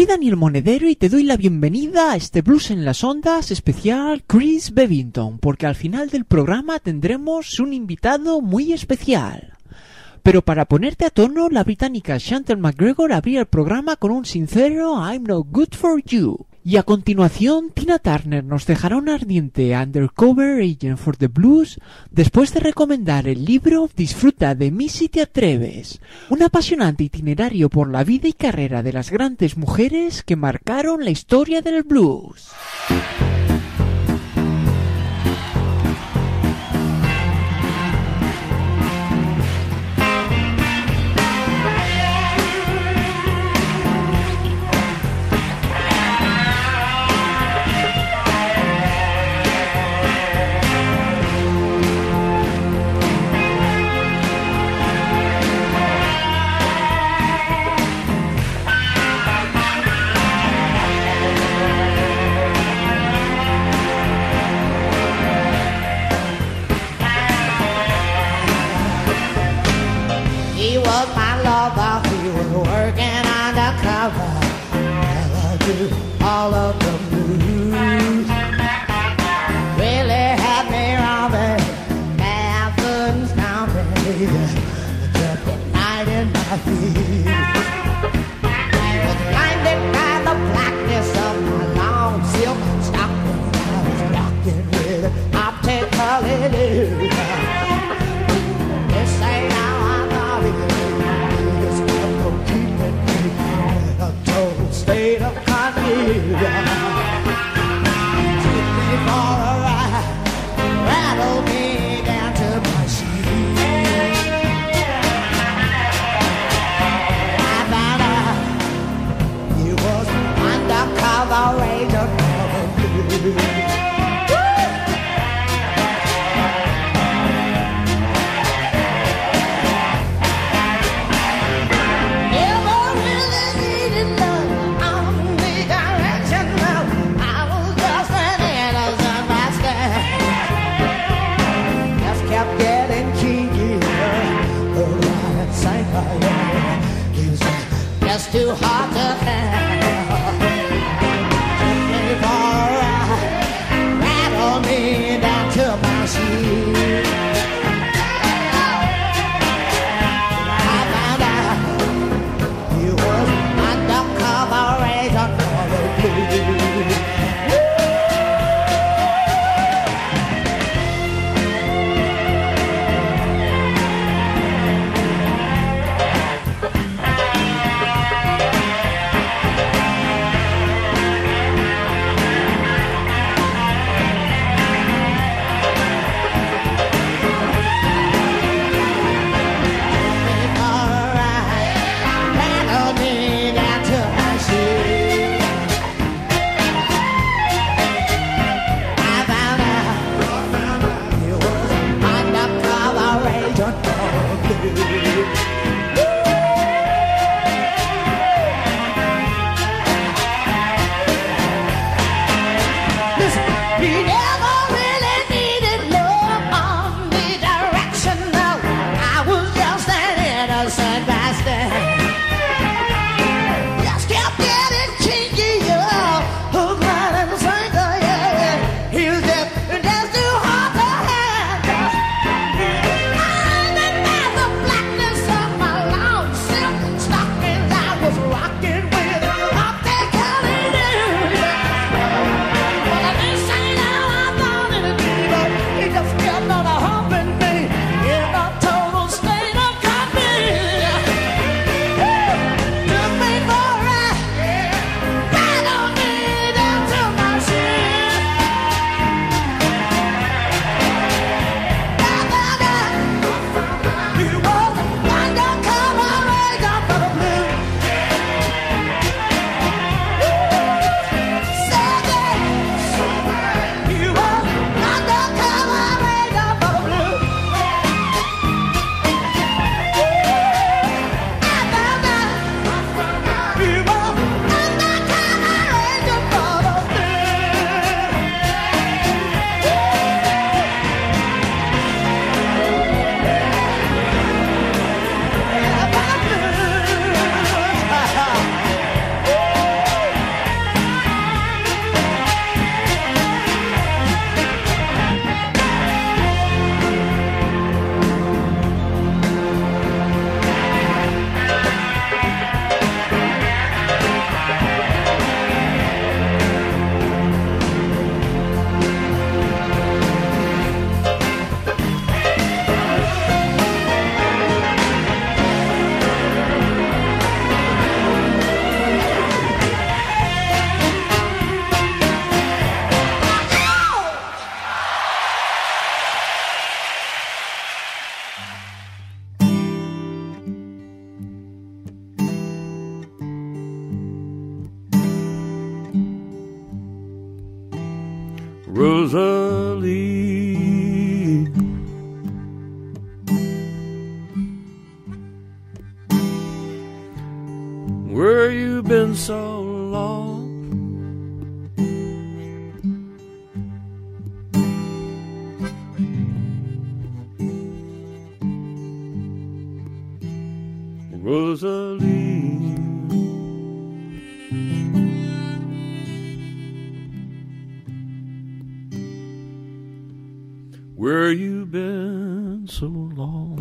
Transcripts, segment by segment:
Soy Daniel Monedero y te doy la bienvenida a este Blues en las Ondas especial Chris Bevington, porque al final del programa tendremos un invitado muy especial. Pero para ponerte a tono, la británica Chantal McGregor abría el programa con un sincero I'm no good for you. Y a continuación, Tina Turner nos dejará un ardiente Undercover Agent for the Blues después de recomendar el libro Disfruta de mí si te atreves, un apasionante itinerario por la vida y carrera de las grandes mujeres que marcaron la historia del blues. All of the blues really had me robbing, Athens down there, just a night in my feet. Was blinded by the blackness of my long silk stocking. I was rocking with an optical illusion. This ain't how I thought it would be. This kept on keeping me in a total state of confusion. Rosalie. Where you been so long? Rosalie. Where you been so long?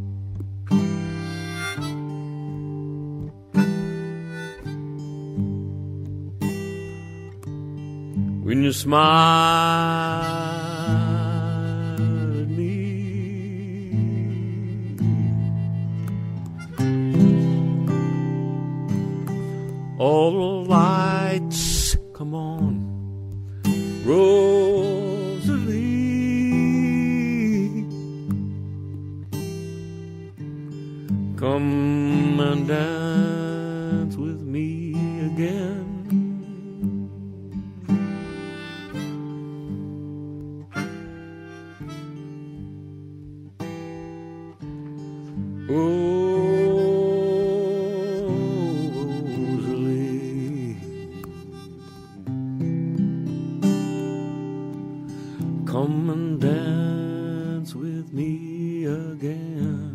When you smile at me, all the lights come on, Rosalie. Come and dance with me again. Rosalie, come and dance with me again.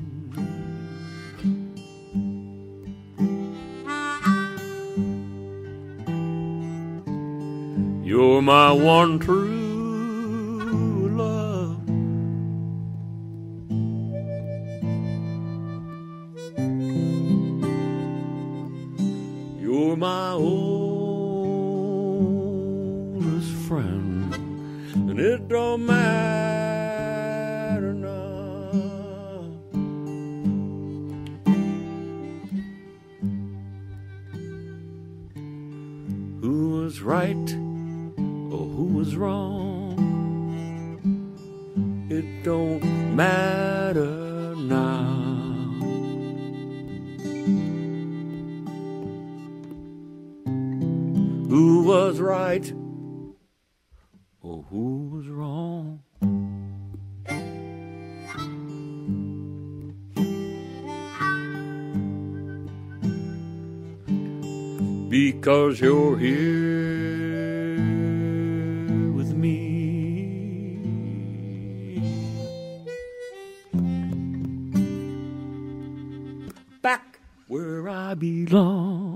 You're my one true love. You're my oldest friend, and it don't matter now who was right or who was wrong. It don't matter now. Who was right or who was wrong? Because you're here with me, back where I belong.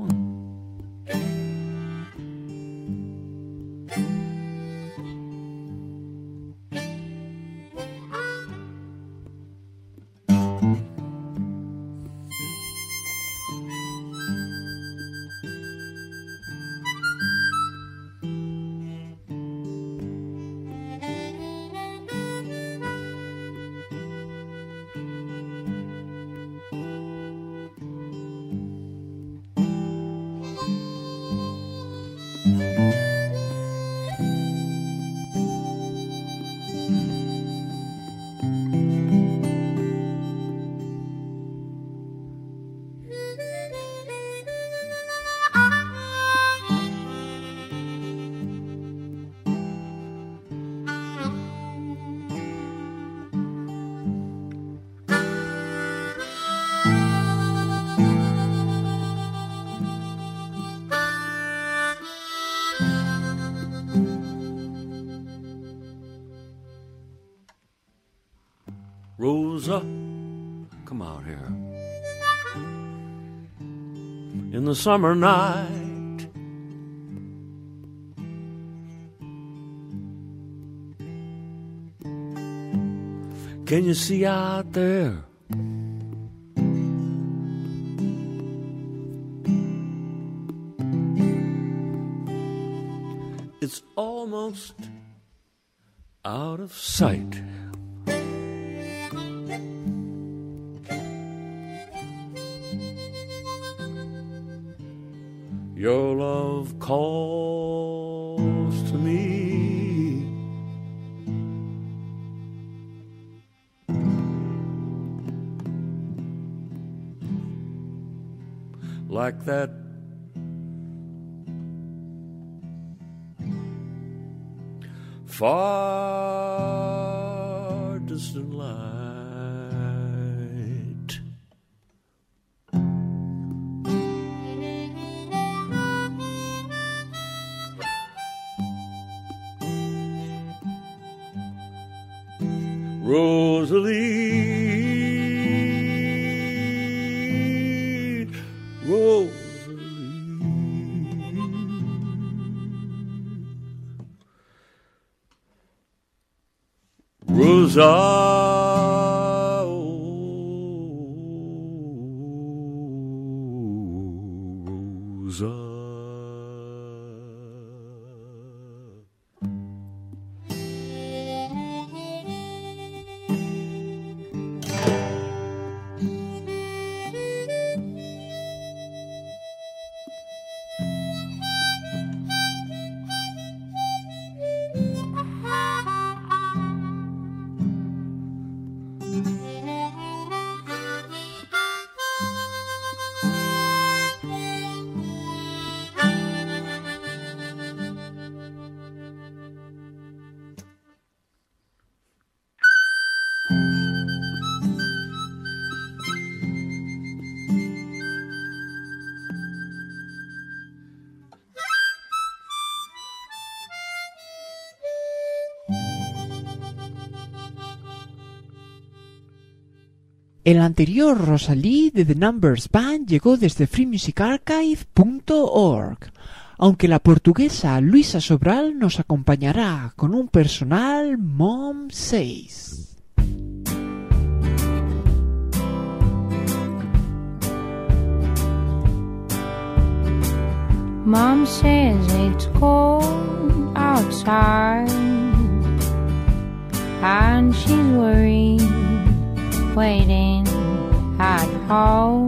Rosa, come out here. In the summer night, can you see out there? It's almost out of sight. Your love calls to me. Like that far distant light. Rosalie, Rosalie, Rosa. El anterior Rosalie de The Numbers Band llegó desde freemusicarchive.org, aunque la portuguesa Luisa Sobral nos acompañará con un personal Mom Says. Mom says it's cold outside and she's worried waiting at home.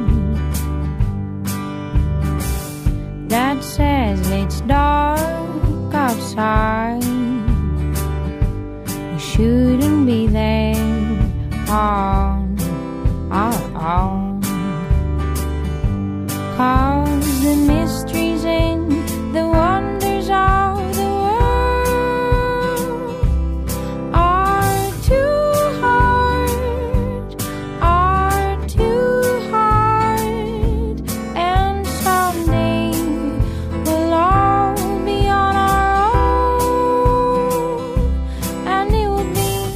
Dad says it's dark outside, we shouldn't be there on our own, 'cause the mysteries and the wonders of the world are too hard, and someday we'll all be on our own, and it will be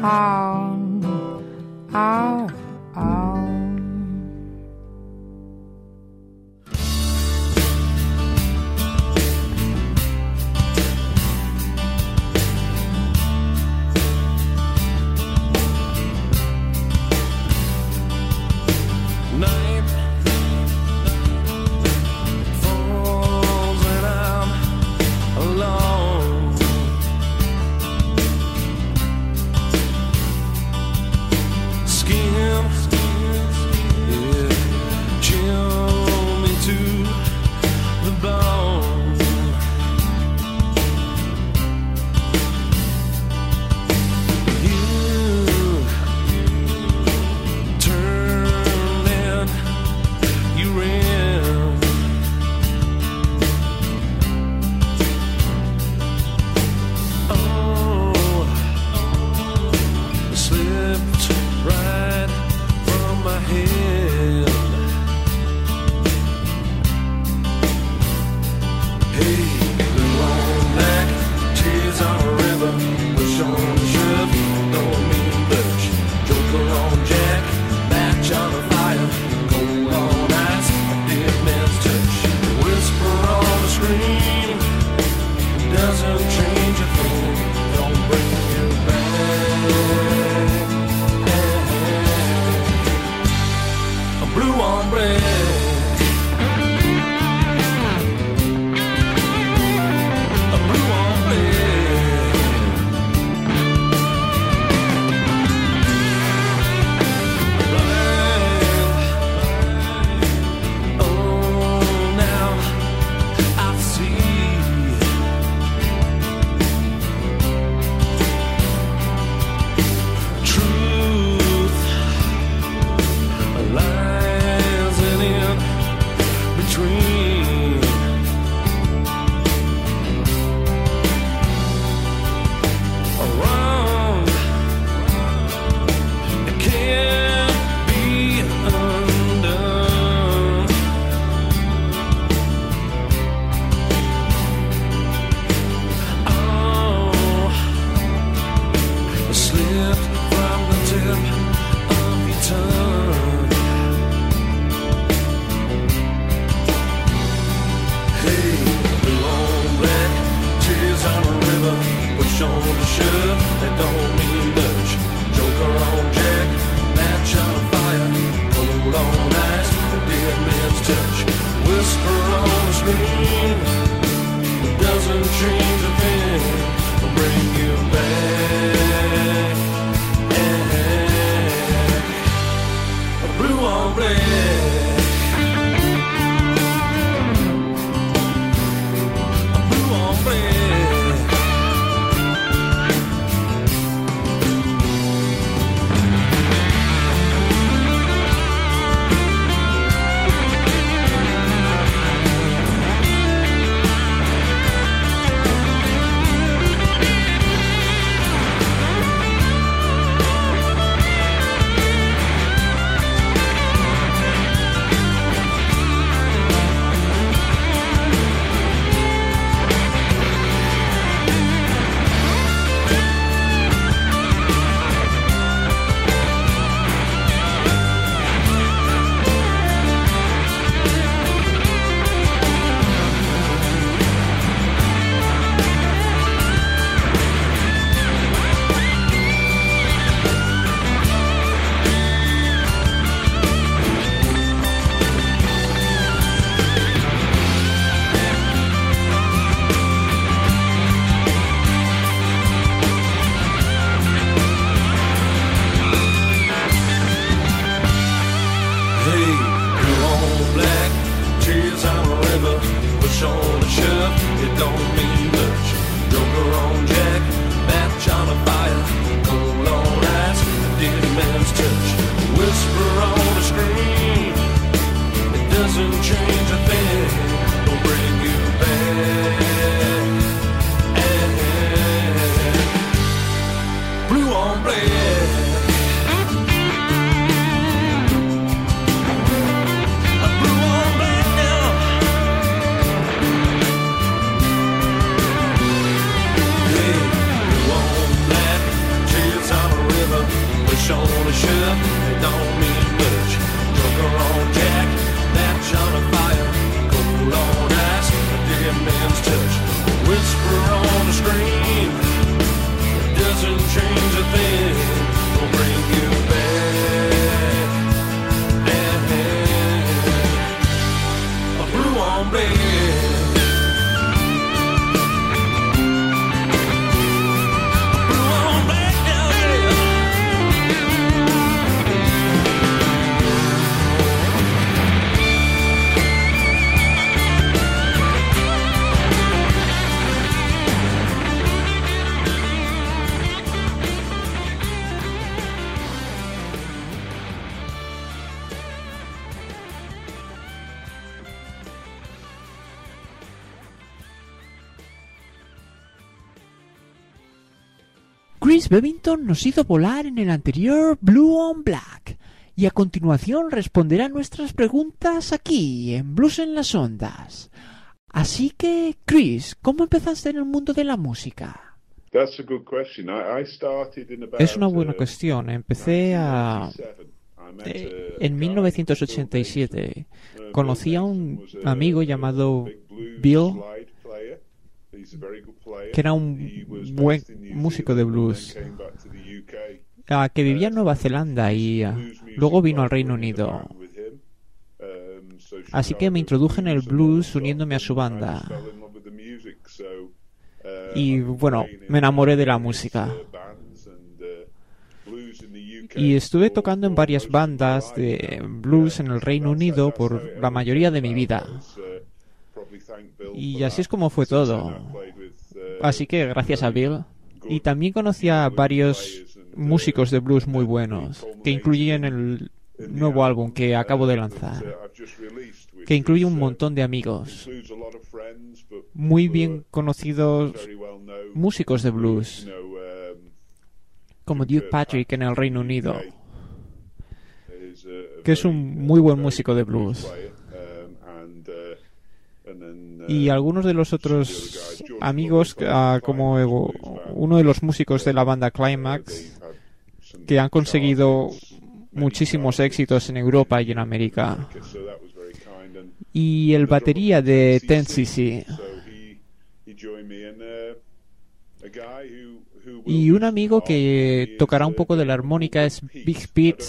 on, on, on. Night falls and I'm alone. Skin, yeah, chill me to the bone. You turned and you ran. Oh, slipped right from my head. Hey, blue on black, tears on a river, push on the ship, don't mean much. Joker on Jack, match on a fire, cold on ice, a dead man's touch. Whisper on the screen, doesn't change a thing, don't bring you back. A blue on black. A blue on black. Blind. Oh, now I see. Truth lies in between. Wrong, it can't be undone. Oh, slipped from the tip of your tongue. Hey, blue on black, tears on a river, push on the shove, that don't mean much. Joker on Jack, match on a fire, cold on ice, a dead man's touch. Whisper on the screen, doesn't change a thing, will bring you back. A blue on black. A blue on black. Hey, blue on black, tears on a river, push on a shove, it don't mean much. Joker on Jack, match on a fire, cold on ice, a dead man's touch. Whisper on the screen, it doesn't change a thing, don't bring you back. Blue on black. Tears on a river. push on a shove, it don't mean much. Joker on Jack, match on a fire, cold on ice, a dead man's touch. Whisper on the screen, it doesn't change a thing, will bring you back. A blue on black. Chris Bevington nos hizo volar en el anterior Blue on Black y a continuación responderá nuestras preguntas aquí en Blues en las Ondas. Así que, Chris, ¿cómo empezaste en el mundo de la música? That's a good question. I started in about, Es una buena cuestión. Empecé en 1987. Conocí a un amigo llamado Bill, que era un buen músico de blues, que vivía en Nueva Zelanda y luego vino al Reino Unido. Así que me introduje en el blues uniéndome a su banda. Y bueno, me enamoré de la música. Y estuve tocando en varias bandas de blues en el Reino Unido por la mayoría de mi vida. Y así es como fue todo. Así que gracias a Bill. Y también conocí a varios músicos de blues muy buenos, que incluyen el nuevo álbum que acabo de lanzar, que incluye un montón de amigos muy bien conocidos músicos de blues, como Duke Patrick en el Reino Unido, que es un muy buen músico de blues. Y algunos de los otros amigos, como uno de los músicos de la banda Climax, que han conseguido muchísimos éxitos en Europa y en América. Y el batería de 10cc. Y un amigo que tocará un poco de la armónica es Big Pete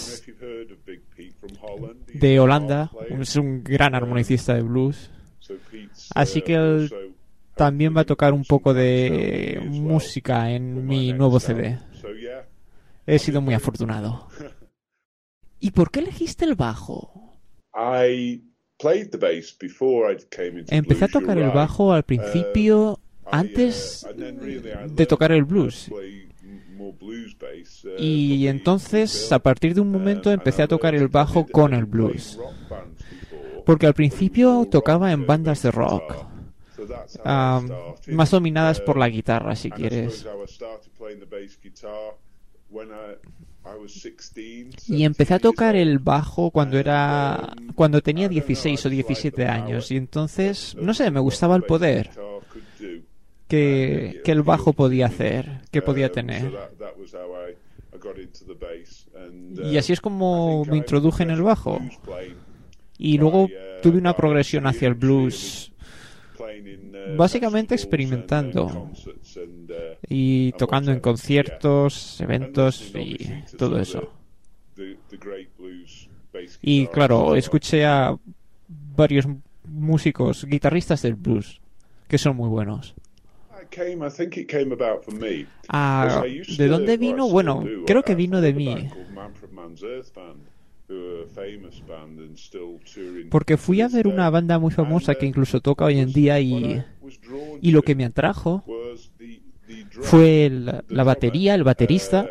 de Holanda. Es un gran armonicista de blues. Así que él también va a tocar un poco de música en mi nuevo CD. He sido muy afortunado. ¿Y por qué elegiste el bajo? Empecé a tocar el bajo al principio, antes de tocar el blues. Y entonces, a partir de un momento, empecé a tocar el bajo con el blues. Porque al principio tocaba en bandas de rock, más dominadas por la guitarra, si quieres. Y empecé a tocar el bajo cuando tenía 16 o 17 años. Y entonces, no sé, me gustaba el poder que el bajo podía hacer, que podía tener. Y así es como me introduje en el bajo. Y luego tuve una progresión hacia el blues, básicamente experimentando y tocando en conciertos, eventos y todo eso. Y claro, escuché a varios músicos, guitarristas del blues, que son muy buenos. ¿De dónde vino? Bueno, creo que vino de mí. Porque fui a ver una banda muy famosa que incluso toca hoy en día y lo que me atrajo fue la batería, el baterista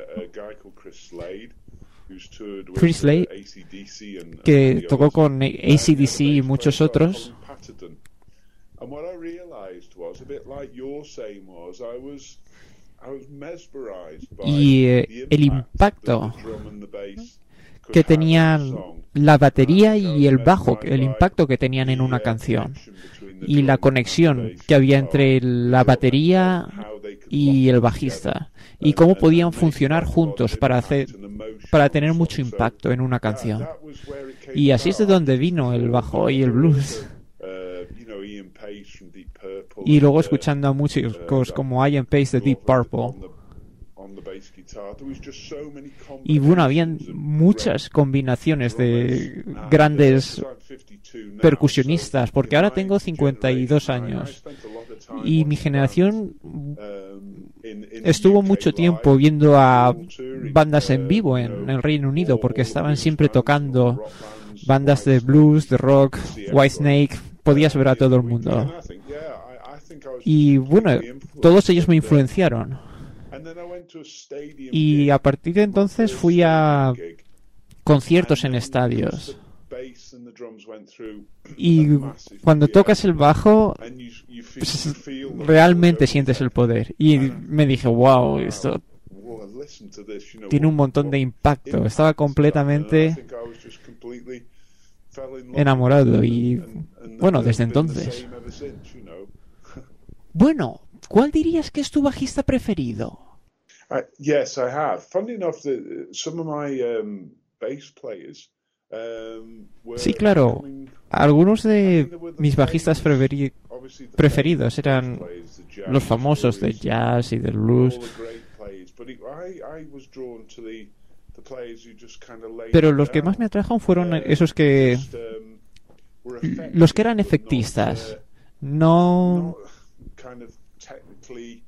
Chris Slade, que tocó con AC/DC y muchos otros. Y el impacto que tenían la batería y el bajo, el impacto que tenían en una canción y la conexión que había entre la batería y el bajista y cómo podían funcionar juntos para hacer para tener mucho impacto en una canción. Y así es de donde vino el bajo y el blues. Y luego escuchando a músicos como Ian Pace de Deep Purple. Y bueno, habían muchas combinaciones de grandes percusionistas, porque ahora tengo 52 años. Y mi generación estuvo mucho tiempo viendo a bandas en vivo en el Reino Unido, porque estaban siempre tocando bandas de blues, de rock, Whitesnake. Podías ver a todo el mundo. Y bueno, todos ellos me influenciaron. Y a partir de entonces fui a conciertos en estadios. Y cuando tocas el bajo, pues, realmente sientes el poder. Y me dije, wow, esto tiene un montón de impacto. Estaba completamente enamorado. Y bueno, desde entonces. Bueno, ¿cuál dirías que es tu bajista preferido? Yes, I have. Funny enough, some of my bass players were Sí, claro. coming, Algunos I de think they were the mis bajistas famous, obviously the preferidos famous eran bass players, the jazz los famosos de players, jazz y del all blues. the great players. But I was drawn to the players who just kind of laid Pero it los que down. más me atrajeron fueron esos que... Just, were effective, los que eran but not, efectistas. No... not kind of technically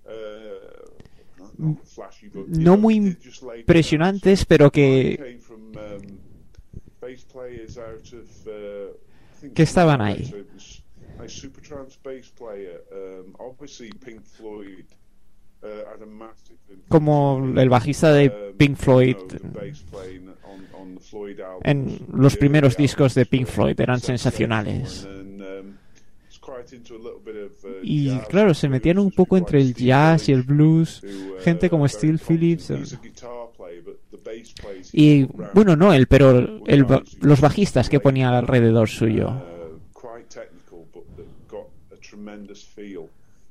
not flashy, but, you no know, muy they just laid it down. impresionantes, pero I que came from bass players out of I think que estaban ahí. so it was a Supertrance bass player, obviously Pink Floyd had a massive influence como on me. el bajista de Pink Floyd. You know, the bass playing on the Floyd albums, En los the primeros early discos de albums Pink were Floyd eran sensational, sensacionales. and, was quite into a little bit of, Y jazz claro, se metían un poco entre el jazz y el blues. Gente como Steve Phillips. Y bueno, no él, pero los bajistas que ponía alrededor suyo. Quite technical, but that got a tremendous feel.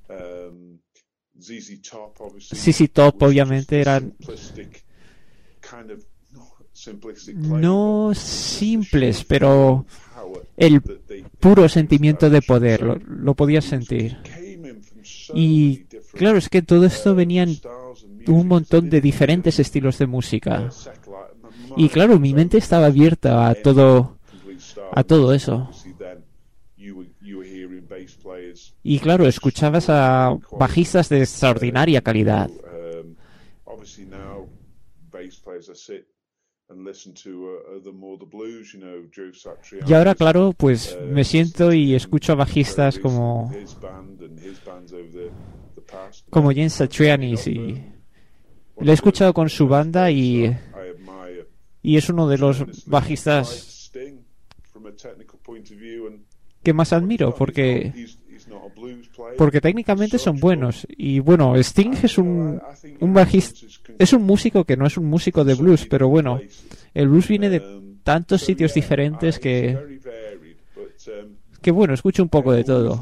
ZZ Top, obviously. ZZ Top, was obviamente, just a eran simplistic kind of, simplistic player, no but simples, just pero power el that they puro sentimiento de poder, lo podías sentir. came in from so Y many different, claro, es que todo esto venía en styles of music. un montón de They didn't diferentes estilos de música. settle out. Y claro, mi mente estaba abierta a todo eso. Y claro, escuchabas a bajistas de extraordinaria calidad. Y ahora, claro, pues me siento y escucho a bajistas como James Satriani, y le he escuchado con su banda y es uno de los bajistas que más admiro porque técnicamente son buenos. Y bueno, Sting es un bajista, es un músico que no es un músico de blues, pero bueno, el blues viene de tantos sitios diferentes que bueno, escucho un poco de todo.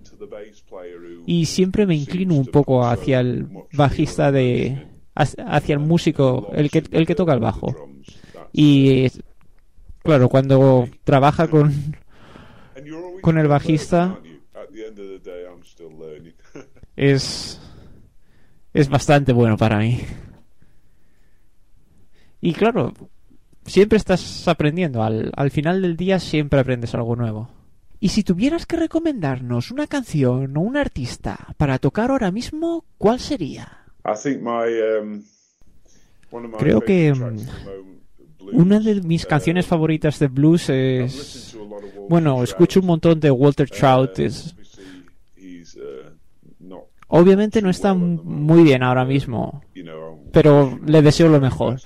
Y siempre me inclino un poco hacia el bajista hacia el músico, el que toca el bajo. Y claro, cuando trabaja con el bajista es bastante bueno para mí. Y claro, siempre estás aprendiendo. Al final del día siempre aprendes algo nuevo. Y si tuvieras que recomendarnos una canción o un artista para tocar ahora mismo, ¿cuál sería? Creo que una de mis canciones favoritas de blues es... Bueno, escucho un montón de Walter Trout. Obviamente no está muy bien ahora mismo, pero le deseo lo mejor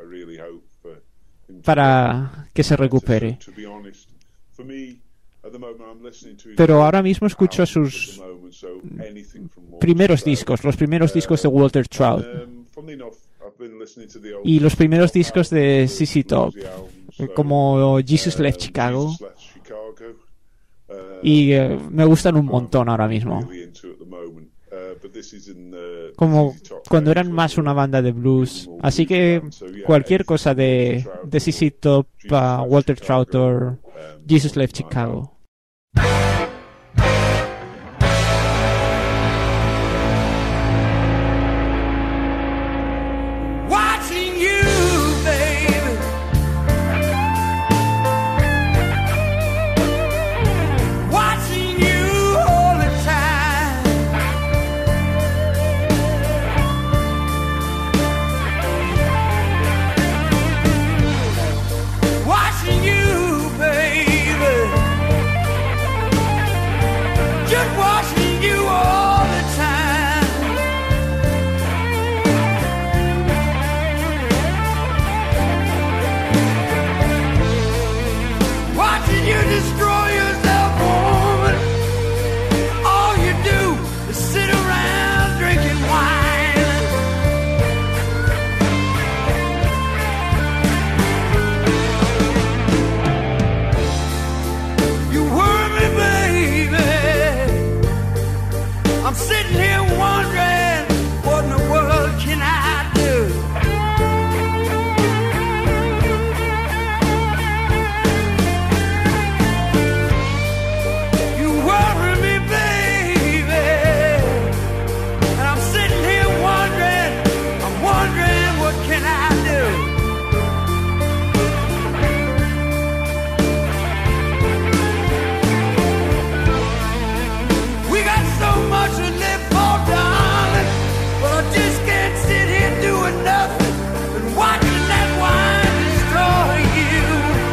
para que se recupere. Pero ahora mismo escucho sus primeros discos, los primeros discos de Walter Trout y los primeros discos de ZZ Top, como Jesus Left Chicago, y me gustan un montón ahora mismo. como cuando eran más una banda de blues. Así que cualquier cosa de ZZ Top, Walter Trout, Jesus Left Chicago. Watching you, baby. Watching you all the time. Watching you, baby. Just watching you all the time. Watching you destroy yourself, woman. All you do is sit around drinking wine. You worry me, baby. I'm sitting here wondering, what in the world can I do? You worry me, baby, and I'm sitting here wondering, what can I do? We got so much to live for, darling, but I just can't sit here doing nothing and watching that wine destroy you.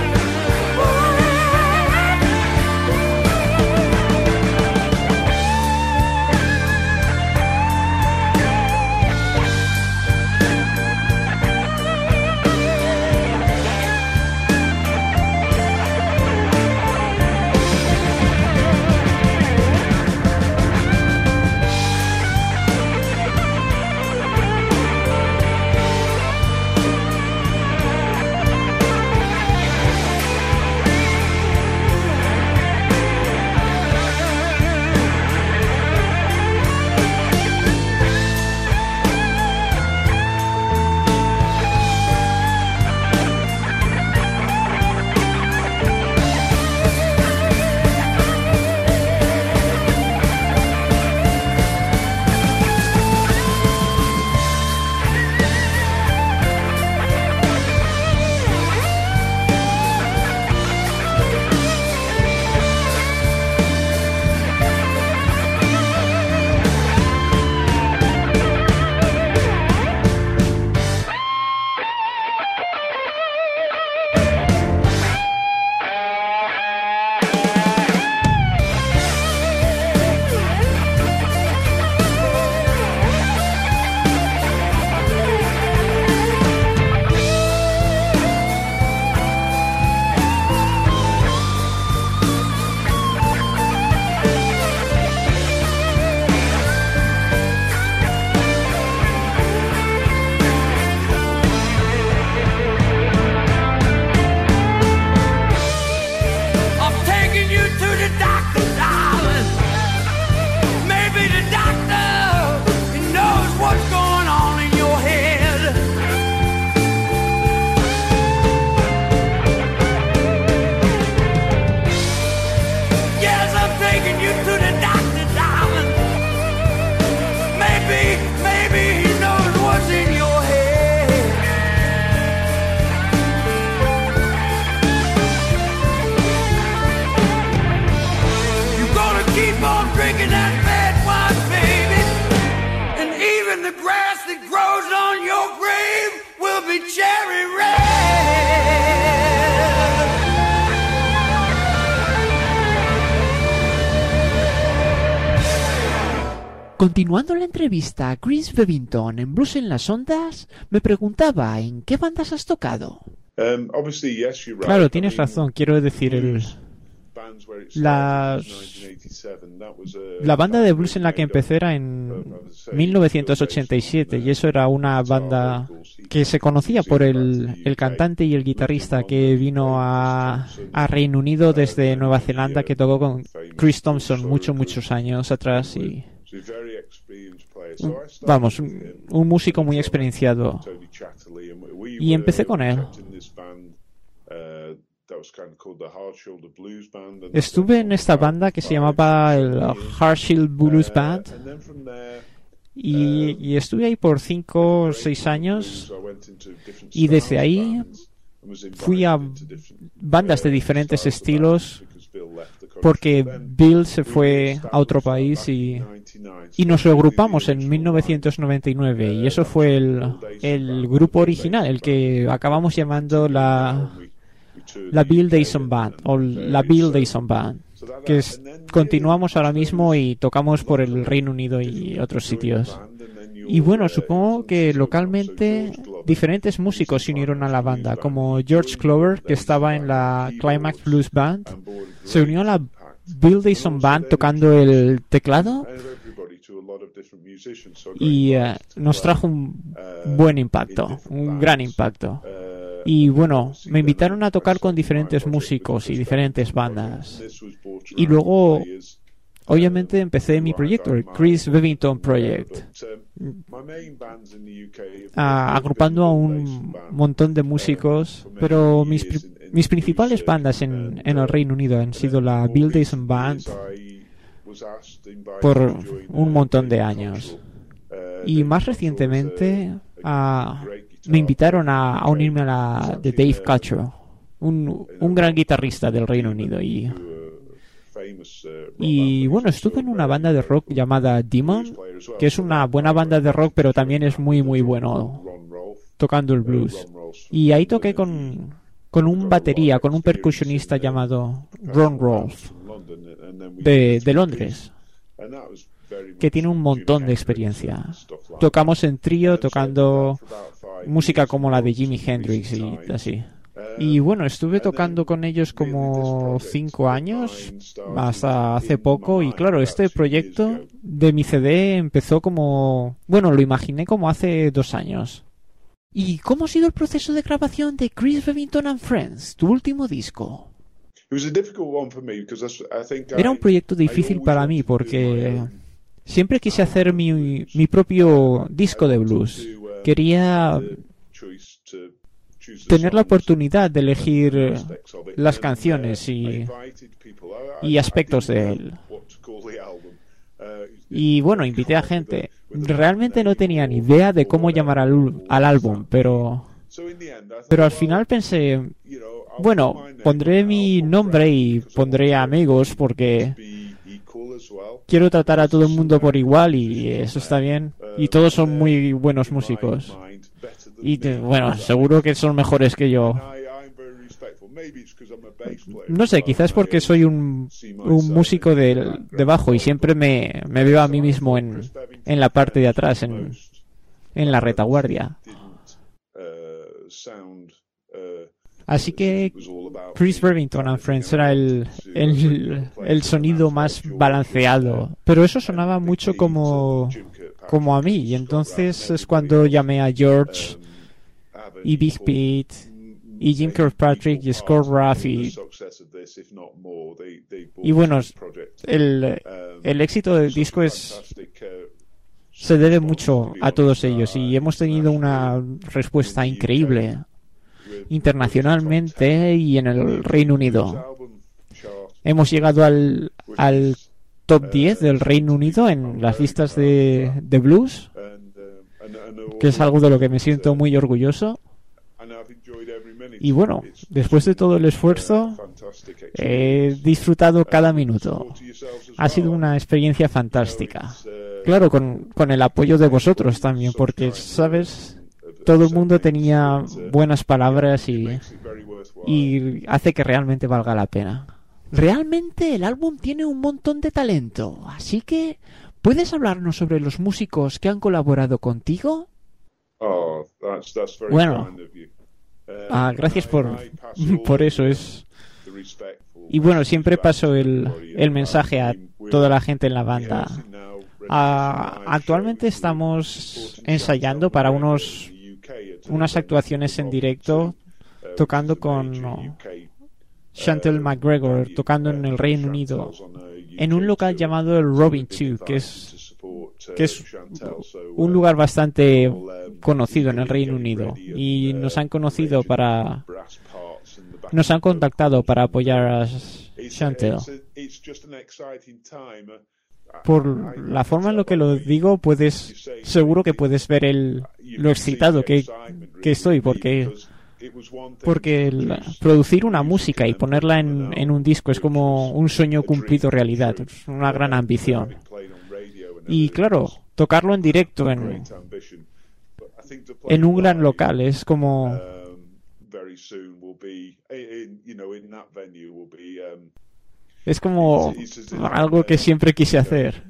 I'm taking you to the doctor, darling. Maybe the doctor, he knows what's going on in your head. Yes, I'm taking you to the doctor, darling. Maybe he knows what's in your head. You're gonna keep on drinking that bad wine, baby. And even the grass that grows on your grave will be cherry red. Continuando la entrevista a Chris Bevington en Blues en las Ondas, me preguntaba ¿en qué bandas has tocado? Obviously, yes, you're right. Claro, tienes razón, quiero decir, la banda de blues en la que empecé era en 1987 y eso era una banda que se conocía por el cantante y el guitarrista que vino a Reino Unido desde Nueva Zelanda, que tocó con Chris Thompson muchos años atrás y vamos, un músico muy experienciado. Y empecé con él. Estuve en esta banda que se llamaba el Harshield Blues Band y estuve ahí por 5 o 6 años y desde ahí fui a bandas de diferentes estilos porque Bill se fue a otro país y nos reagrupamos en 1999 y eso fue el grupo original, el que acabamos llamando la Bill Dayson Band o la Bill Dayson Band, que continuamos ahora mismo y tocamos por el Reino Unido y otros sitios. Y bueno, supongo que localmente diferentes músicos se unieron a la banda, como George Clover, que estaba en la Climax Blues Band, se unió a la Bill Dayson Band tocando el teclado y nos trajo un buen impacto, un gran impacto. Y bueno, me invitaron a tocar con diferentes músicos y diferentes bandas. Y luego, obviamente, empecé mi proyecto, el Chris Bevington Project, agrupando a un montón de músicos, pero mis principales bandas en el Reino Unido han sido la Bill Dayson Band por un montón de años. Y más recientemente me invitaron a unirme a la de Dave Cutcher, un gran guitarrista del Reino Unido. Y bueno, estuve en una banda de rock llamada Demon, que es una buena banda de rock, pero también es muy muy bueno tocando el blues. Y ahí toqué con un batería, con un percusionista llamado Ron Rolfe de Londres, que tiene un montón de experiencia. Tocamos en trío, tocando música como la de Jimi Hendrix y así. Y bueno, estuve tocando con ellos como 5 años, hasta hace poco. Y claro, este proyecto de mi CD empezó como... Bueno, lo imaginé como hace 2 años. ¿Y cómo ha sido el proceso de grabación de Chris Bevington and Friends, tu último disco? Era un proyecto difícil para mí porque siempre quise hacer mi propio disco de blues. Quería tener la oportunidad de elegir las canciones y aspectos de él. Y bueno, invité a gente. Realmente no tenía ni idea de cómo llamar al álbum, pero al final pensé, bueno, pondré mi nombre y pondré amigos porque quiero tratar a todo el mundo por igual y eso está bien. Y todos son muy buenos músicos. Y bueno, seguro que son mejores que yo. No sé, quizás porque soy un músico de bajo y siempre me veo a mí mismo en la parte de atrás, en la retaguardia. Así que Chris Bevington and Friends era el sonido más balanceado. Pero eso sonaba mucho como a mí. Y entonces es cuando llamé a George y Big Pete y Jim Kirkpatrick y Scott Ruff y bueno, el éxito del disco se debe mucho a todos ellos y hemos tenido una respuesta increíble internacionalmente y en el Reino Unido. Hemos llegado al top 10 del Reino Unido en las listas de blues, que es algo de lo que me siento muy orgulloso. Y bueno, después de todo el esfuerzo, he disfrutado cada minuto. Ha sido una experiencia fantástica. Claro, con el apoyo de vosotros también, porque, ¿sabes? Todo el mundo tenía buenas palabras y hace que realmente valga la pena. Realmente el álbum tiene un montón de talento, así que ¿puedes hablarnos sobre los músicos que han colaborado contigo? Bueno, gracias por eso. Y bueno, siempre paso el mensaje a toda la gente en la banda. Actualmente estamos ensayando para unas actuaciones en directo, tocando con Chantal McGregor, tocando en el Reino Unido, en un local llamado el Robin 2, que es que es un lugar bastante conocido en el Reino Unido, y nos han contactado para apoyar a Chantel. Por la forma en lo que lo digo, seguro que puedes ver lo excitado que estoy, porque producir una música y ponerla en un disco es como un sueño cumplido realidad, es una gran ambición. Y claro, tocarlo en directo en un gran local es como algo que siempre quise hacer.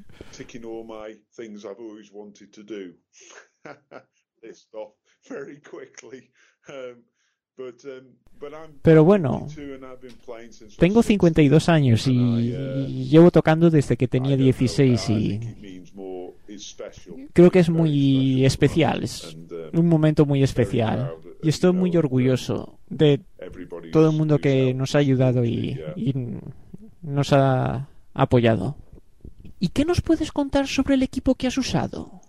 Pero bueno, tengo 52 años y llevo tocando desde que tenía 16 y creo que es muy especial, es un momento muy especial. Y estoy muy orgulloso de todo el mundo que nos ha ayudado y nos ha apoyado. ¿Y qué nos puedes contar sobre el equipo que has usado?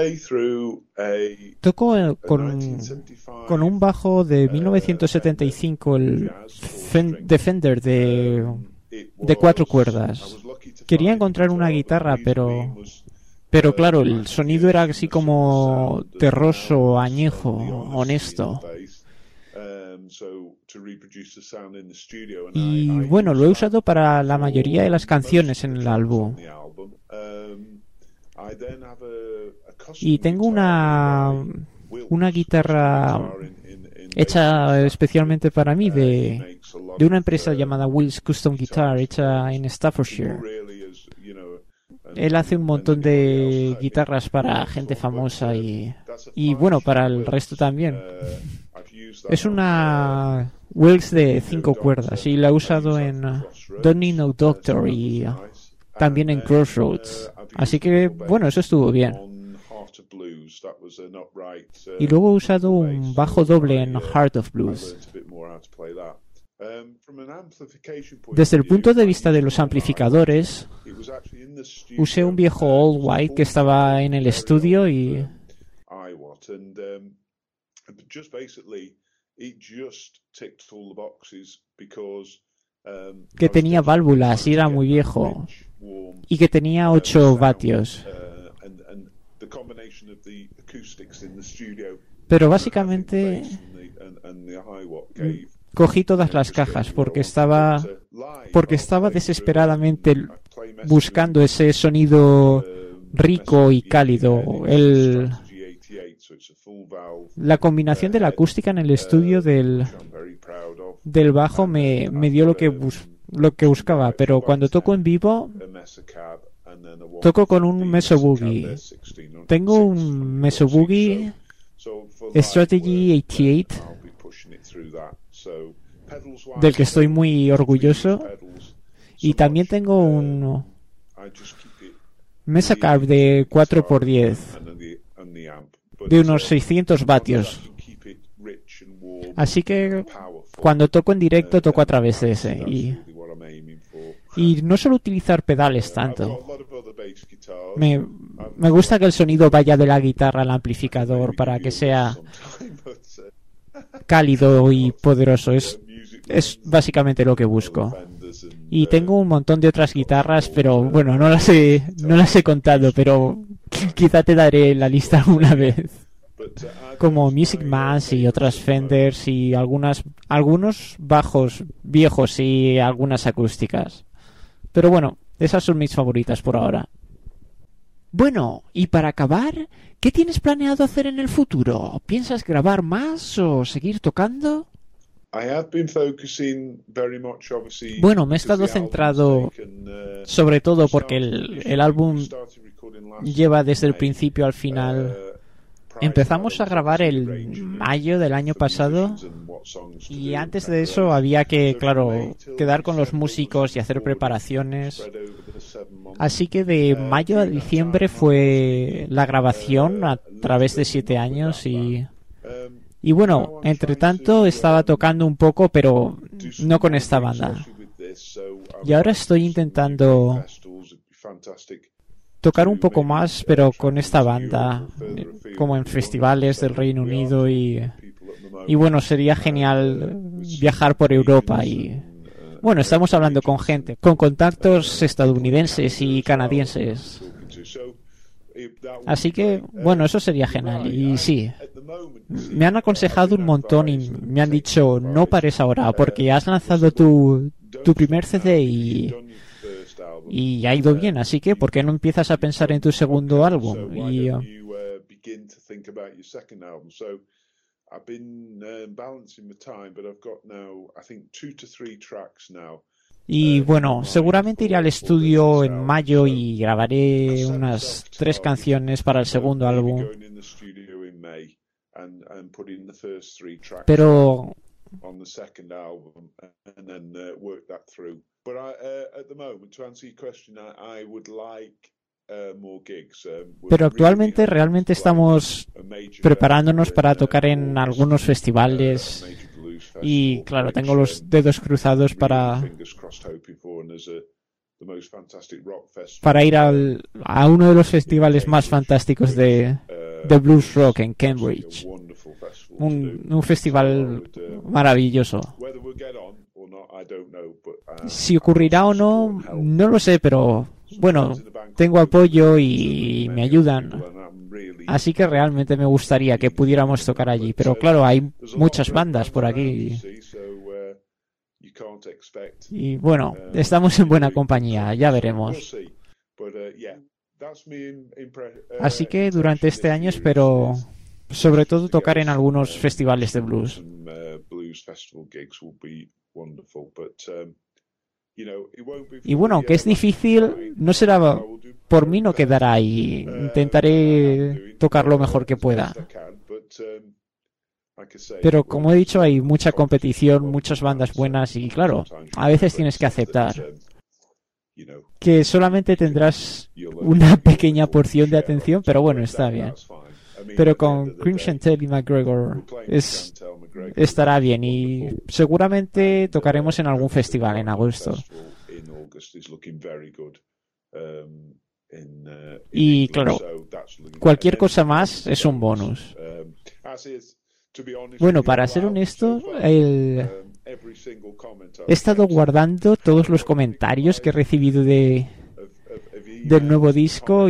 Toco con un bajo de 1975, el Defender de 4 cuerdas. Quería encontrar una guitarra, pero claro, el sonido era así como terroso, añejo, honesto. Y bueno, lo he usado para la mayoría de las canciones en el álbum. Y tengo una guitarra hecha especialmente para mí de una empresa llamada Will's Custom Guitar, hecha en Staffordshire. Él hace un montón de guitarras para gente famosa y bueno, para el resto también. Es una Wills de 5 cuerdas y la he usado en Don't Need No Doctor y también en Crossroads. Así que, bueno, eso estuvo bien. Y luego he usado un bajo doble en Heart of Blues. Desde el punto de vista de los amplificadores, usé un viejo Old White que estaba en el estudio y que tenía válvulas y era muy viejo y que tenía 8 vatios. Pero básicamente cogí todas las cajas porque estaba desesperadamente buscando ese sonido rico y cálido. La combinación de la acústica en el estudio del bajo me dio lo que buscaba, pero cuando toco en vivo toco con un Meso Boogie. Tengo un Meso Boogie Strategy 88 del que estoy muy orgulloso, y también tengo un Mesa Carb de 4x10 de unos 600 vatios. Así que cuando toco en directo toco a través de ese y no suelo utilizar pedales tanto. Me gusta que el sonido vaya de la guitarra al amplificador para que sea cálido y poderoso. Es básicamente lo que busco. Y tengo un montón de otras guitarras, pero bueno, no las he contado, pero quizá te daré la lista alguna vez. Como Music Mass y otras Fenders y algunos bajos viejos y algunas acústicas. Pero bueno, esas son mis favoritas por ahora. Bueno, y para acabar, ¿qué tienes planeado hacer en el futuro? ¿Piensas grabar más o seguir tocando? Bueno, me he estado centrado sobre todo porque el álbum lleva desde el principio al final. Empezamos a grabar el mayo del año pasado y antes de eso había que, claro, quedar con los músicos y hacer preparaciones. Así que de mayo a diciembre fue la grabación a través de 7 años y bueno, entre tanto estaba tocando un poco, pero no con esta banda. Y ahora estoy intentando tocar un poco más, pero con esta banda, como en festivales del Reino Unido y bueno, sería genial viajar por Europa y bueno, estamos hablando con gente, con contactos estadounidenses y canadienses. Así que, bueno, eso sería genial. Y sí, me han aconsejado un montón y me han dicho, no pares ahora, porque has lanzado tu primer CD y ha ido bien. Así que, ¿por qué no empiezas a pensar en tu segundo álbum? I've been balancing the time, but I've got now, I think, 2 to 3 tracks now. Y bueno, seguramente iré al estudio en mayo y grabaré unas 3 canciones para el segundo álbum. Pero on the second album and then work that through. But at the moment, to answer your question, I would like more gigs. Pero actualmente realmente estamos preparándonos para tocar en algunos festivales y claro, tengo los dedos cruzados para ir a uno de los festivales más fantásticos de blues rock en Cambridge. Un festival maravilloso. Si ocurrirá o no, no lo sé, pero bueno, tengo apoyo y me ayudan. Así que realmente me gustaría que pudiéramos tocar allí. Pero claro, hay muchas bandas por aquí. Y bueno, estamos en buena compañía, ya veremos. Así que durante este año espero sobre todo tocar en algunos festivales de blues. Y bueno, aunque es difícil, no será por mí, no quedará ahí. Intentaré tocar lo mejor que pueda. Pero como he dicho, hay mucha competición, muchas bandas buenas y claro, a veces tienes que aceptar que solamente tendrás una pequeña porción de atención, pero bueno, está bien. Pero con Cream Chantel y McGregor estará bien y seguramente tocaremos en algún festival en agosto. Y claro, cualquier cosa más es un bonus. Bueno, para ser honesto, he estado guardando todos los comentarios que he recibido del nuevo disco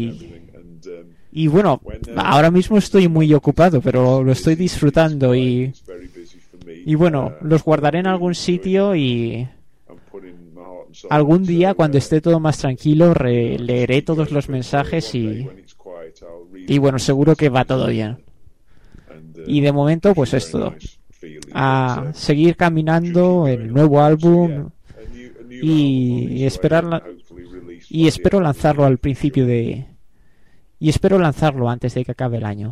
y bueno, ahora mismo estoy muy ocupado, pero lo estoy disfrutando y bueno, los guardaré en algún sitio y algún día cuando esté todo más tranquilo leeré todos los mensajes y bueno, seguro que va todo bien. Y de momento pues es todo. A seguir caminando el nuevo álbum y espero lanzarlo al principio y espero lanzarlo antes de que acabe el año.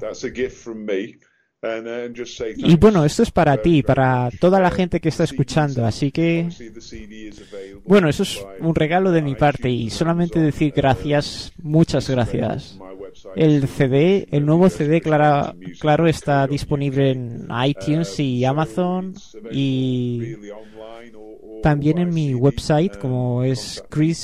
Y bueno, esto es para ti, para toda la gente que está escuchando, así que bueno, eso es un regalo de mi parte y solamente decir gracias, muchas gracias. El nuevo CD, claro, está disponible en iTunes y Amazon y también en mi website, como es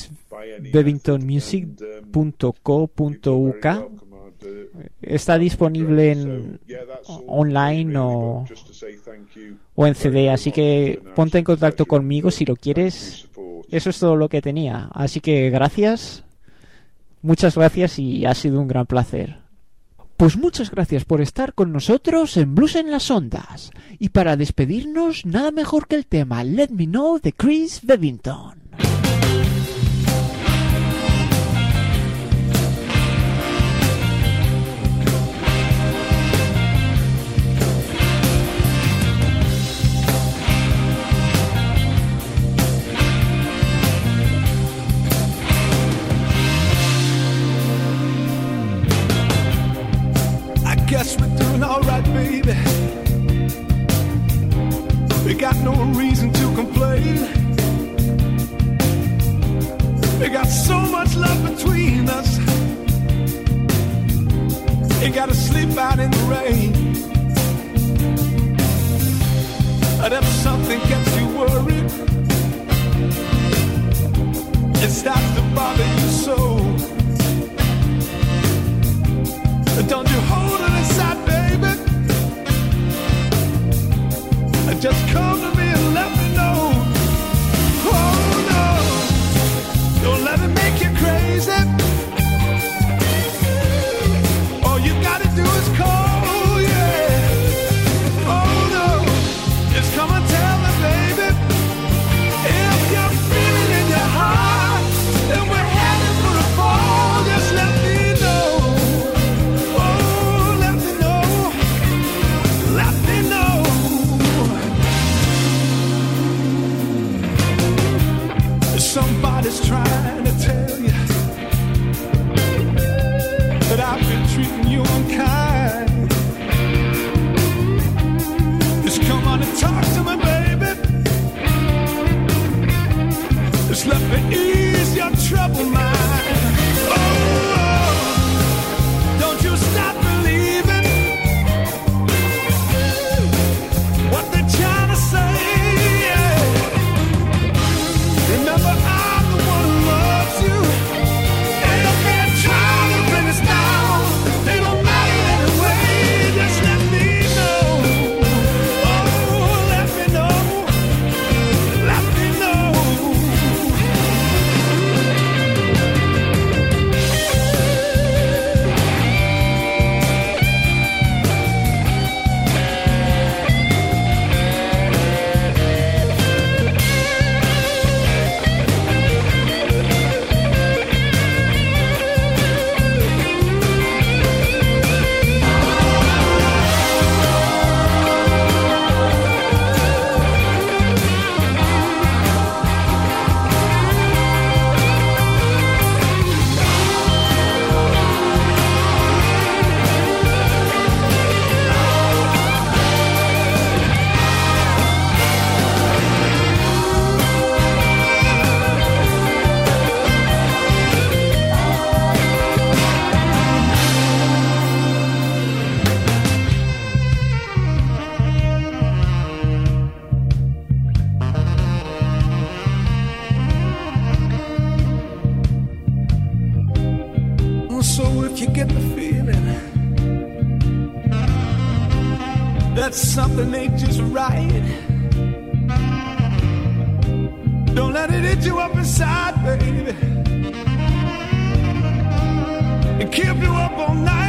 chrisbevingtonmusic.co.uk. Está disponible online o en CD, así que ponte en contacto conmigo si lo quieres. Eso es todo lo que tenía. Así que gracias, muchas gracias y ha sido un gran placer. Pues muchas gracias por estar con nosotros en Blues en las Ondas. Y para despedirnos, nada mejor que el tema Let Me Know de Chris Bevington. Guess we're doing alright, baby. We got no reason to complain. We got so much love between us. Ain't gotta sleep out in the rain. But if something gets you worried, it starts to bother you so. just come to me and let me know. Oh no, don't let it make you crazy. All you gotta do is call, yeah. Oh no, just come and tell me, baby, if you're feeling in your heart and we're heading for a fall, just let me know. Oh, let me know. Let me know. Somebody's trying to tell you that I've been treating you unkind. Just come on and talk to me, baby. Just let me ease your troubled mind. Oh, don't you stop believing what they're trying to say. Yeah. Remember, I'm the one who loves you. And if they're trying to bring us down, they don't matter anyway. Just let me know. Oh, let me know. Let me know. So if you get the feeling that something ain't just right, don't let it hit you up inside, baby, and keep you up all night.